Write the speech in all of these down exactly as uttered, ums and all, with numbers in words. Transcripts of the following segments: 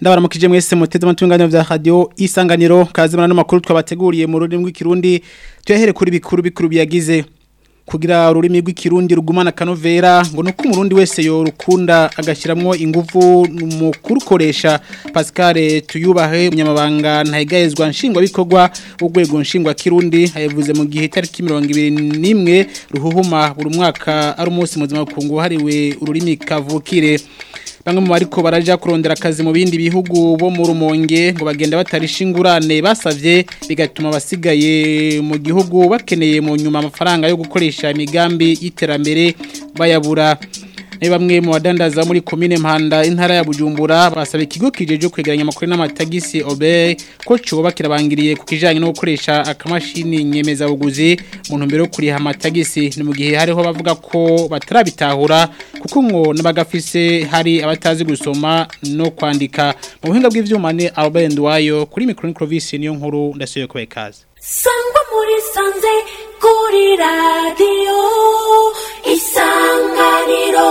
Ndabaramukije mwese muteze amatunganya vya radio Isanganiro kazimana no makuru twabateguriye mu rurimi rw'ikirundi tuyahere kuri bikuru bikuru byagize kugira ururimi rw'ikirundi rugumana kanovera ngo nuko umurundi wese yo rukunda agashiramwo ingufu mu kurukoresha Pascal Tuyubahe umunyamabanga ntayigayezwa nshingwa bikorwa urwego nshingwa kirundi hayevuze mu gihe tariki mirongo ibiri n'imwe ruhuhuma buri mwaka ari umunsi muzima kungu hariwe ururimi kavukire. Bamwe mu bariko baraja kurondera akazi mu bindi bihugu bo mu Rumonge ngo bagenda batarisha ingurane basavye bigatuma basigaye mu gihugu bakeneye mu nyuma amafaranga yo gukoresha imigambi y'iterambere bayabura. Ni bamwe mu badandaza muri commune Mpanda intara ya Bujumbura basaba ikigo kijeje kwegeranya amakuru n'amatagisi Obey ko coba kirabangiriye ku kijanye no gukoresha akamashini nyemeza buguzi mu ntumbero yo kuriha amatagisi. Ni mu gihe hariho bavuga ko batarabitahura kuko ngo nabagafise hari abatazi gusoma no kwandika. Mu buhinga bw'ivyuma ne Albert Ndwayo kuri micro province niyo nkuru ndasuye ko bekaza. Sangwa muri sanze kuri radio Isanganiro.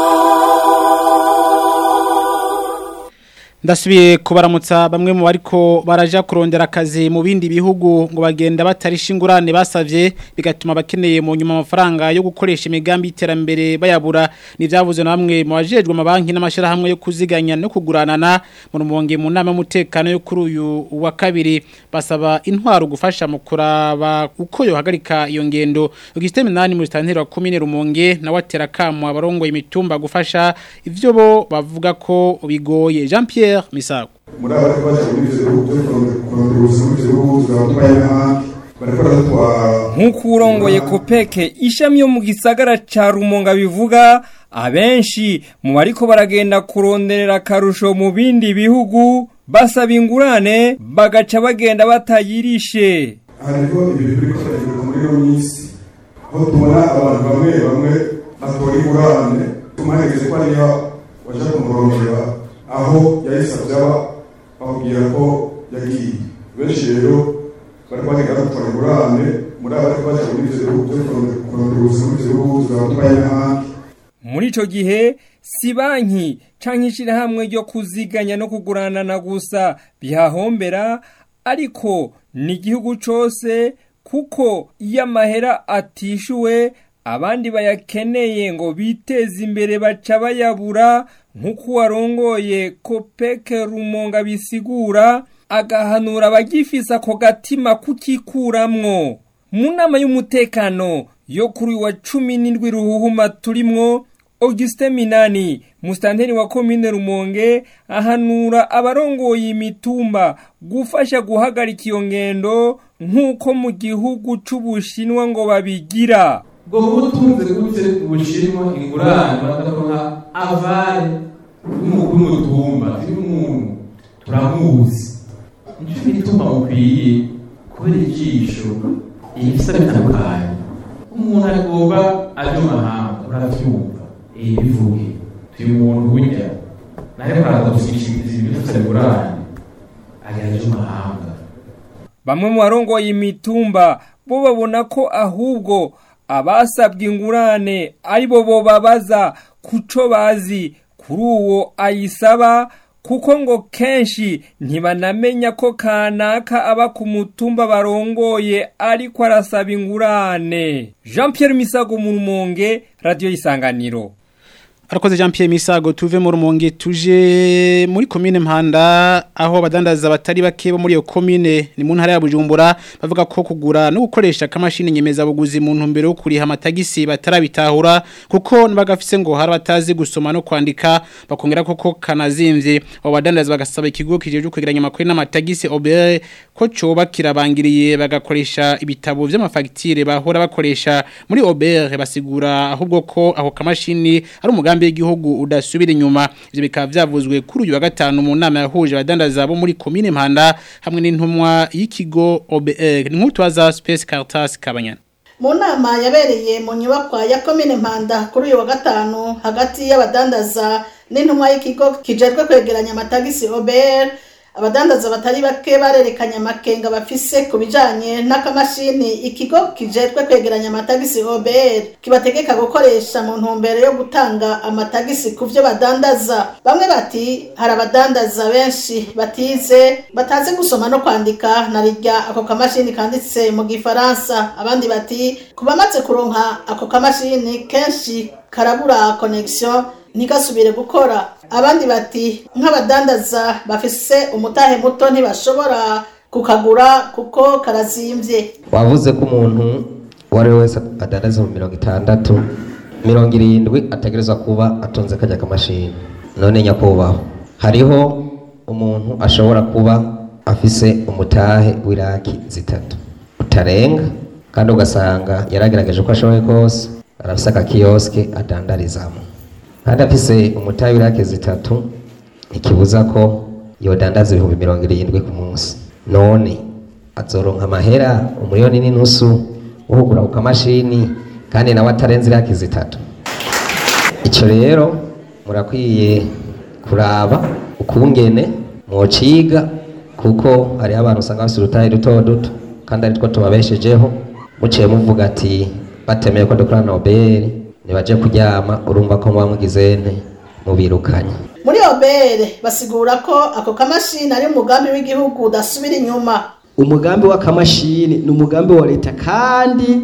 Ndasubiye kubaramutsa bamwe mu bariko baraja kurondera akazi mu bindi bihugu ngo bagenda batarisha ingurane basavye bigatuma bakeneye mu nyuma amafaranga yo gukoresha imigambi y'iterambere bayabura. Ni vyavuze na bamwe mu bajejwe amabanki n'amashira hamwe yo kuziganya no kuguranana mu Rumonge mu nama y'umutekano yo kuri uyu wa kabiri basaba intwaro gufasha mu kuraba uko yo hagarika iyo ngendo. Augustin Minani mu stanteri wa commune Rumonge na watera kamwa abarongo imitumba gufasha ivyo bo bavuga ko bigoye. Jean Pierre Misago muri abari baje muri ivyo bihugu byo kurondera ubuzima bw'igihugu turabaye n'ahandi bariko baratwara nk'uko urongoye Kopeke ishami yo mu gisagara ca Rumonga bivuga abenshi mu bariko baragenda kuronderera akarusho mu bindi bihugu basaba ingurane bagaca bagenda batayirishe. hariho ibintu biriko biragira muri iyo minsi aho tubona abantu bamwe bamwe batora ingurane tumahereje ko ariyo waje kumurondera aho yayisabye aba babwira ko yagiye benshi rero bari bagenda gutora ingurane muri abari baje muri ivyo bihugu byo kurondera ubuzima bw'igihugu turabaye n'ahandi. Muri ico gihe si banki canke ishirahamwe ryo kuziganya no kuguranana gusa bihahombera ariko ni igihugu cose kuko iyo amahera atishuwe abandi bayakeneye ngo biteze imbere baca bayabura nk'uko warongoye Kopeke Rumonga bisigura agahanura abagifisa ako gatima kukikuramwo. Mu nama y'umutekano yo kuri wa cumi n'indwi ruhuhuma turimwo Augustin Minani mustanteri wa commune Rumonge ahanura abarongoye imitumba gufasha guhagarika iyo ngendo nk'uko mu gihugu c'Ubushinwa ngo babigira. Ngo mutunze gute ubushinwa ingurane badakonka avare n'umukuru w'umutumba y'umuntu turamuzi nicyo bituma ukwiye kubera ijisho ibisa bitandukanye umuntu agomba aje mahanga uravyumva eh bivuge uyu muntu burya naye paraza gushikiriza ibintu by'ingurane agaje mahanga. Bamwe mu barongoye imitumba bo babona ko ahubwo abasabwe ingurane aribo bo babaza kuco bazi kuri uwo ayisaba kuko ngo kenshi ntibanamenya ko kanaka aba ku mutumba barongoye ariko arasaba ingurane. Jean Pierre Misago mu Rumonge, Radio Isanganiro. Arakoze Jean Pierre Misago tuve mu Rumonge tuje muri commune Mpanda aho badandaza batari bake bo muri iyo commune ni mu ntara ya Bujumbura bavuga ko kugura no gukoresha kamashini nyemeza buguzi mu ntumbero yo kuriha amatagisi batarabitahura kuko nabagafise ngo hari batazi gusoma no kwandika bakongera koko kanazimvye. Abo badandaza bagasaba ikigo kijeje kwegeranya amakuru n'amatagisi Obey ko coba kirabangiriye bagakoresha ibitabo vy'amafagitire bahora bakoresha muri Obey basigura ahubwo ko aho kamashini ari umugambi w'igihugu udasubira inyuma. Ivyo bikaba vyavuzwe kuri uyu wa gatanu mu nama yahuje abadandaza bo muri commune Mpanda hamwe n'intumwa y'ikigo O B R nk'utwaza Space Caritas Kabanyana. Mu nama yabereye mu nyubakwa ya commune Mpanda kuri uyu wa gatanu hagati y'abadandaza n'intumwa y'ikigo kijejwe kwegeranya amatagisi O B R abadandaza batari bake barerekanye amakenga bafise ku bijanye n'akamashini ikigo kijejwe kwegeranya amatagisi O B R kibategeka gukoresha mu ntumbero yo gutanga amatagisi ku vyo badandaza. Bamwe bati hari abadandaza benshi batize batazi gusoma no kwandika na rirya ako kamashini kanditse mu Gifaransa. Abandi bati kubamaze kuronka ako kamashini kenshi karabura connection ntigasubire gukora. Abandi bati nk'abadandaza bafise umutahe muto ntibashobora kukagura kuko karazimvye. Wavuze ko umuntu wari wese adandaza mu mirongo itandatu mirongo irindwi ategerezwa kuba atunze kajya kamashini. None nyakubaho, hariho umuntu ashobora kuba afise umutahe w'iraki zitatu utarenga, kandi ugasanga yaragerageje ko ashoboye kose arafise akakioske adandarizamo, kandi afise umutahe w'iraki zitatu ikibuza ko yodandaza ibihumbi mirongo irindwi ku munsi. None azoronka amahera umuriyoni n'inusu uhugura ku kamashini kandi nawe atarenze iraki zitatu? Ico rero murakwiye kuraba ukungene mwociga, kuko hari abantu usanga bafise urutahe duto duto kandi ari two tubabeshejeho. Muciye muvuga ati batemeye ko dukora Nobel nibaje kuryama, urumva ko muba mugize nte mubirukanye. Muri O B R basigura ko ako kamashini ari umugambi w'igihugu udasubira inyuma. Umugambi wa kamashini ni umugambi wa leta kandi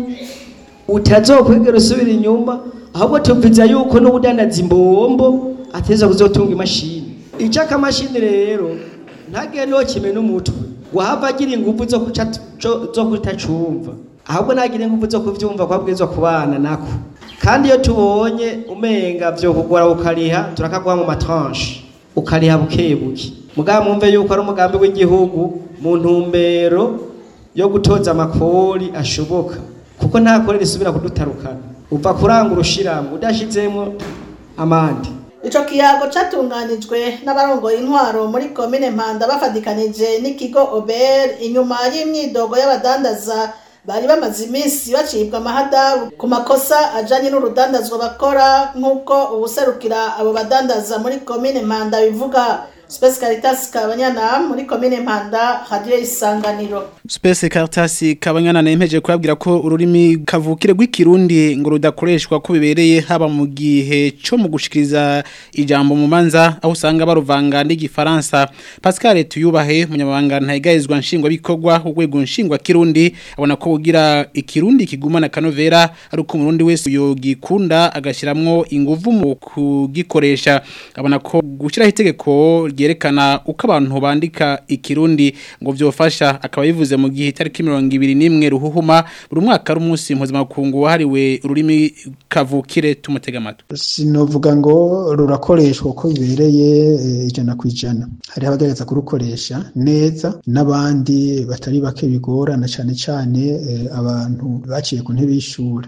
utazokwigera usubira inyuma, ahubwo tuvuze yuko n'ubudandaza imbombo ateza kuzotunga imashini. Ica akamashini rero ntage no kimwe n'umutwe wahava agira ingufu zo kuca zo kutacumva, ahubwo nagira ingufu zo kuvyumva kwabwirizwa kubana nako. Kandi iyo tubonye umenga vyo kugora ukariha turakagwa mu matranche ukariha bukebuke, mugabo mwumve yuko ari umugambi w'igihugu mu ntumbero yo gutoza amakori ashoboka, kuko nta kori risubira kudutarukana uva kuranga urushiramo udashizemo amandi. Ico kiyago catunganijwe n'abarongoye intwaro muri komine Mpanda bafadikanije n'ikigo O B R inyuma y'imyidogo y'abadandaza bari bamaze iminsi bacibwa amahadabu ku makosa ajanye n'urudandazwa bakora, nk'uko ubuserukira abo badandaza muri komine Mpanda bivuga. Space Caritas Kabanyana muri komine Mpanda, Radio Isanganiro. Space Caritas Kabanyana nemeje kubabwira ko ururimi kavukire rw'ikirundi ngo rudakoreshwa ko bibereye haba mu gihe cyo mu gushikiriza ijambo mu manza, aho usanga baruvanga n'igifaransa. Pascal Tuyubahe munyamabanga ntayigayizwa nshingwa bikorwa urwego nshingwa kirundi abona ko ugira ikirundi kigumana kanovera ari uko umurundi wese yogikunda agashiramwo inguvu mu kugikoresha. Abona ko gushiraho itegeko ryerekana uko abantu bandika ikirundi ngo vyofasha, akaba bivuze mu gihe tariki mirongo ibiri n'imwe ruhuhuma buri mwaka rumunsi mpuzamakungu wahariwe ururimi kavukire. Tumutega amatwi. Sinovuga ngo rurakoreshwa uko bibereye ijana ku ijana, hari abagereza kurukoresha neza n'abandi batari bake bigorana, cyane cyane abantu baciye ku ntebe y'ishuri,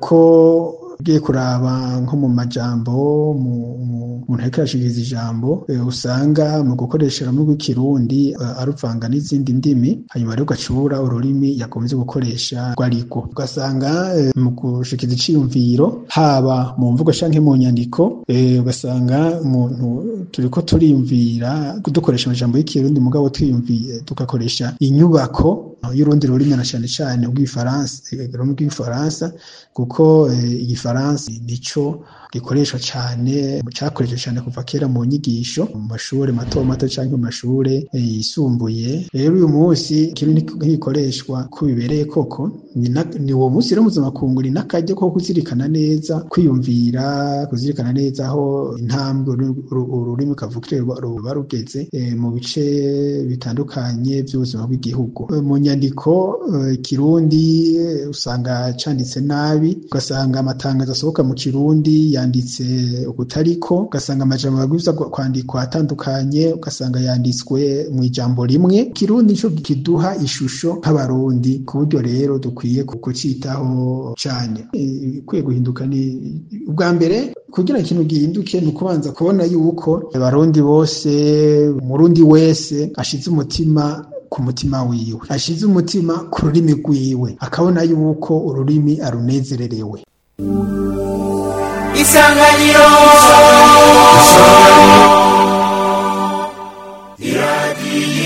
kuko ugiye kuraba nko mu majambo mu nteko yashikiriza ijambo usanga mu gukoresha mu rw'ikirundi aruvanga n'izindi ndimi, hanyuma rero ugacura ururimi yakomeze gukoresha rwariko, ugasanga mu gushikiriza iciyumviro haba mu mvugo canke mu nyandiko ugasanga umuntu turiko turiyumvira dukoresha amajambo y'ikirundi mugabo twiyumviye tugakoresha inyubako y'urundi rurimi na cyane cyane rw'ifaransa rw'ifaransa kuko igifaransa nico gikoreshwa cyane cyakoreshwa cyane kuva kera mu nyigisho mu mashuri mato mato cyangwa mu mashuri yisumbuye. Rero uyu munsi kirundi gikoreshwa ku bibereye koko ni wo munsi rero mpuzamakungu ni nakajye ko kuzirikana neza, kwiyumvira kuzirikana neza aho intambwe ururimi kavukire ruba rugeze mu bice bitandukanye by'ubuzima bw'igihugu. Mu nyandiko kirundi usanga canditse nabi, ugasanga amatangazo asohoka mu kirundi yanditse ukutariko, ugasanga amajambo bagwiza kwandikwa atandukanye, ugasanga yanditswe mu ijambo rimwe. Kirundi cyo kiduha ishusho nk'abarundi, ku buryo rero dukwiye kucitaho cyane. Ikwiye guhinduka ni ubwa mbere, kugira ikintu gihinduke ni ukubanza kubona yuko abarundi bose, umurundi wese ashize umutima ku mutima wiwe, ashize umutima ku rurimi rwiwe, akabona yuko ururimi arunezererewe. Isanganiro. Isanganiro.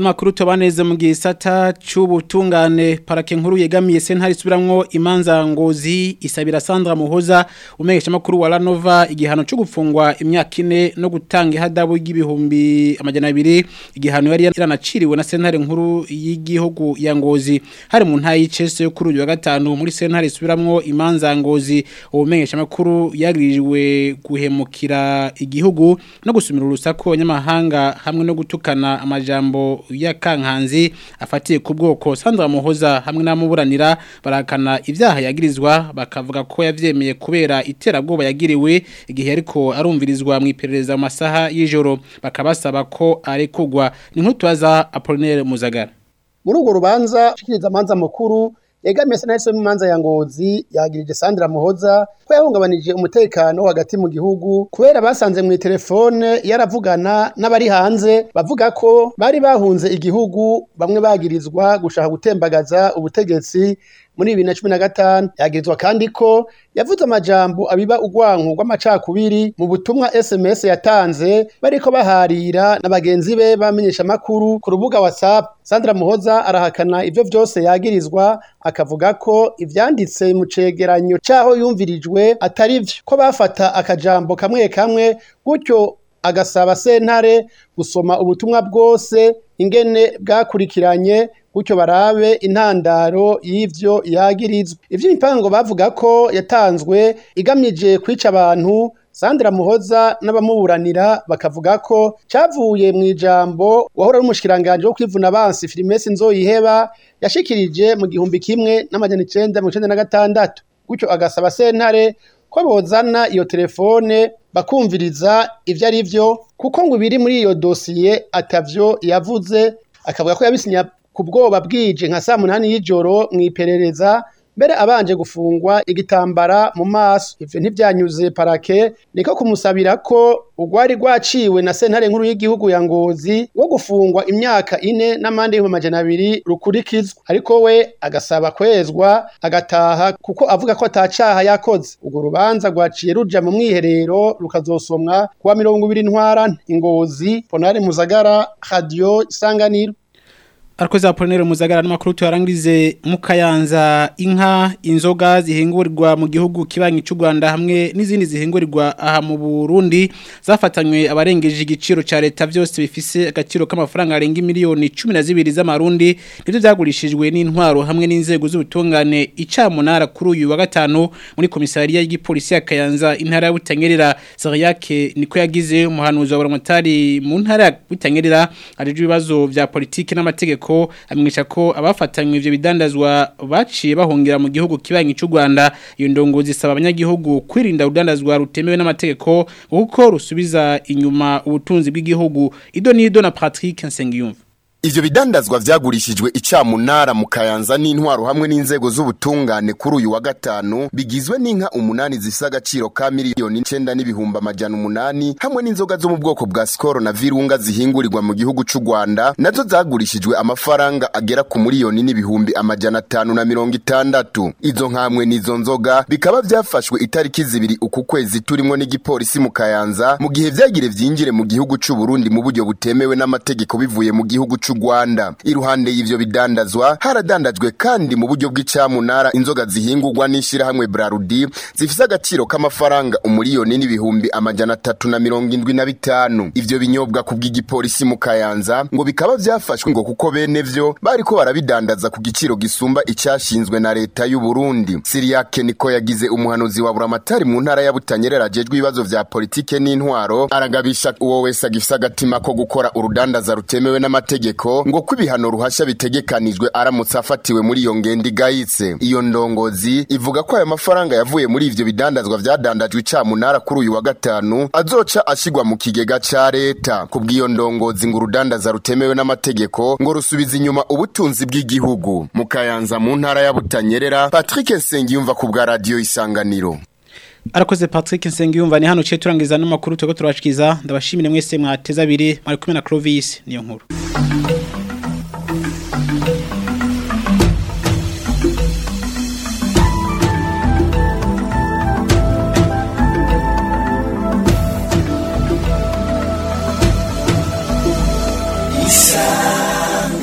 makuru tubaneze mu gisata c'ubutungane parake nkuru yegamiye sentare isubiramwo imanza ngozi isabira Sandra Muhoza umenyesha makuru wa Lanova igihano cyo gufungwa imyaka ine no gutanga ihadabu y'ibihumbi amajana abiri igihano yari yaranaciriwe na sentare nkuru y'igihugu ya Ngozi hari mu ntayi y'icese yo kuri uyu wa gatanu muri sentare isubiramwo imanza ngozi umenyesha makuru yagirijwe guhemukira igihugu no gusumira urusako abanyamahanga hamwe no gutukana amajambo ya kankanzi afatiye ku bwoko Sandra Muhoza hamwe n'amuburanira barakana ivyaha yagirizwa bakavuga ko yavyemeye kubera iterabwoba yagiriwe igihe ariko arumvirizwa mu iperereza mu masaha y'ijoro bakabasaba ko arekugwa ni nk'utwaza Apollinaire Muzagara muri urwo rubanza shikiriza amanza mukuru Egamiye senatse mu manza ya Ngozi yagirije Sandra Muhoza ko yahungabanije umutekano hagati mu gihugu kubera basanze mu telefone yaravugana n'abari hanze bavuga ko bari bahunze igihugu bamwe bagirizwa gushaka gutembagaza ubutegetsi muri bibiri na cumi na gatanu yagirizwa kandi ko yavuze amajambo abiba ugwanko rw'amacakubiri mu butumwa S M S yatanze bariko baharira n'abagenzi be bamenyesha makuru ku rubuga WhatsApp. Sandra Muhoza arahakana ivyo vyose yagirizwa akavuga ko ivyanditse mu cegeranyo caho yumvirijwe atari vyo ko bafata akajambo kamwe kamwe gutyo agasaba sentare gusoma ubutumwa bwose ingene bwakurikiranye gutyo barabe intandaro y'ivyo yagirizwa. Ivyo impango bavuga ko yatanzwe igamije kwica abantu Sandra Muhoza n'abamuburanira bakavuga ko cavuye mu ijambo wahora n'umushikiranganje wo kwivuna abansi Filimesi Nzoyiheba yashikirije mu gihumbi kimwe n'amajana icenda mu icenda na gatandatu gutyo agasaba sentare ko bozana iyo telefone bakumviriza ivyo ari vyo kuko ngo biri muri iyo dosiye atavyo yavuze akavuga ko yabisinya ku bwoba bwije nka saa munani y'ijoro mu iperereza mbere abanje gufungwa igitambara mu maso. Ivyo ntivyanyuze parake niko kumusabira ko ugwari rwaciwe na sentare nkuru y'igihugu ya Ngozi wo gufungwa imyaka ine n'amande y'amajana abiri rukurikizwa ariko we agasaba kwezwa agataha kuko avuga ko atacaha yakoze. Ugo rubanza rwaciye ruja mu mwiherero rukazosomwa kuwa mirongo ibiri ntwarante. Ngozi Ponare Muzagara, Radio Isanganiro. Arkoza Apollinaire Muzagara n'amakuru tuyarangirize mu Kayanza inka inzoga zihingurirwa mu gihugu kibanyi cy'u Rwanda hamwe n'izindi zihingurirwa aha mu Burundi zafatanywe abarengeje igiciro ca leta byose bifise agaciro k'amafaranga arenga miliyoni cumi na zibiri z'amarundi nivyo byagurishijwe n'intwaro hamwe n'inzego z'ubutungane icamunara kuri uyu wa gatanu muri komisariya y'igipolisi ya Kayanza intara ya Butangerera. Sariyake niko yagize umuhanuzi wa Buramatari mu ntara ya Butangerera arije ibibazo vya politike n'amategeko ko amenyesha ko abafatanywe ivyo bidandazwa baciye bahongira mu gihugu kibanyi cy'u Rwanda. Iyo ndongozi isaba abanyagihugu kwirinda udandazwa rutemewe n'amategeko kuko rusubiza inyuma ubutunzi bw'igihugu. Ido nido na Patrick Nsengiyumva. Ivyo bidandazwa vyagurishijwe icamunara mu Kayanza n'intwaro hamwe n'inzego z'ubutungane kuri uyu wa gatanu bigizwe n'inka umunani zifise agaciro ka miliyoni icenda n'ibihumbi amajana umunani hamwe n'inzoga zo mu bwoko bwa Skol na Virunga zihingurirwa mu gihugu c'u Rwanda nazo zagurishijwe amafaranga agera ku miliyoni n'ibihumbi amajana atanu na mirongo itandatu. Izo nkamwe n'izo nzoga bikaba vyafashwe itariki zibiri uku kwezi turimo n'igipolisi mu Kayanza mu gihe vyagire vyinjire mu gihugu c'u Burundi mu buryo butemewe n'amategeko bivuye mu gihugu c'u Rwanda. Iruhande y'ivyo bidandazwa haradandajwe kandi mu buryo bw'icamunara inzoga zihingurwa n'ishira hamwe Brarudi zifise agaciro k'amafaranga umuliyoni n'ibihumbi amajana atatu na mirongo indwi na bitanu. Ivyo binyobwa kubw'igipolisi mu Kayanza ngo bikaba vyafashwe ngo kuko bene vyo bariko barabidandaza ku giciro gisumba icyashinzwe na leta y'u Burundi. Siriyake niko yagize umuhanuzi wa Buramatari mu ntara ya Butanyerera ajejwe ibibazo vya politike n'intwaro aragabisha uwo wese agifisa agatima ko gukora urudandaza rutemewe n'amategeko ngo kwibihano ruhasha bitegekanijwe aramutse afatiwe muri iyo ngende igayitse. Iyo ndongozi ivuga ko ayo mafaranga yavuye muri ivyo bidandazwa vyadandajwe icamunara kuri uyu wa gatanu azoca ashigwa mu kigega ca leta. Kubw'iyo ndongozi ngo urudandaza rutemewe n'amategeko ngo rusubiza inyuma ubutunzi bw'igihugu. Mu Kayanza mu ntara ya Butanyerera, Patrick Nsengiyumva ku bwa Radio Isanganiro. Arakoze Patrick Nsengiyumva ni hano cye turangiza n'amakuru tuko turashikiza. Ndabashimire mwese mwateza abiri mari kumwe na Clovis niyo nkuru.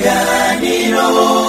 isanganiro